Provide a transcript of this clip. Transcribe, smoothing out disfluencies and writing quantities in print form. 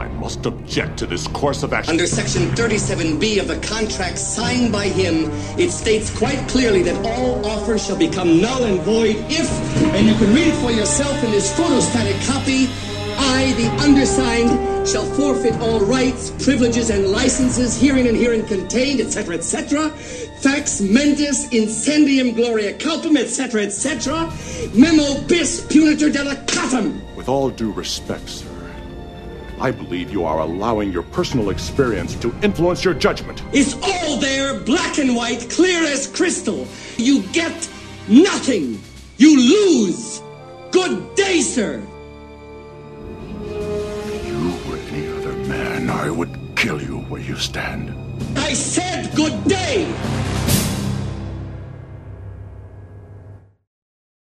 I must object to this course of action. Under Section 37B of the contract signed by him, it states quite clearly that all offers shall become null and void if, and you can read it for yourself in this photostatic copy, I, the undersigned, shall forfeit all rights, privileges, and licenses herein and herein contained, etc., etc., fax mentis incendium gloria culpum, etc., etc., memo bis punitor delicatum. With all due respect, sir, I believe you are allowing your personal experience to influence your judgment. It's all there, black and white, clear as crystal. You get nothing. You lose. Good day, sir. If you were any other man, I would kill you where you stand. I said good day.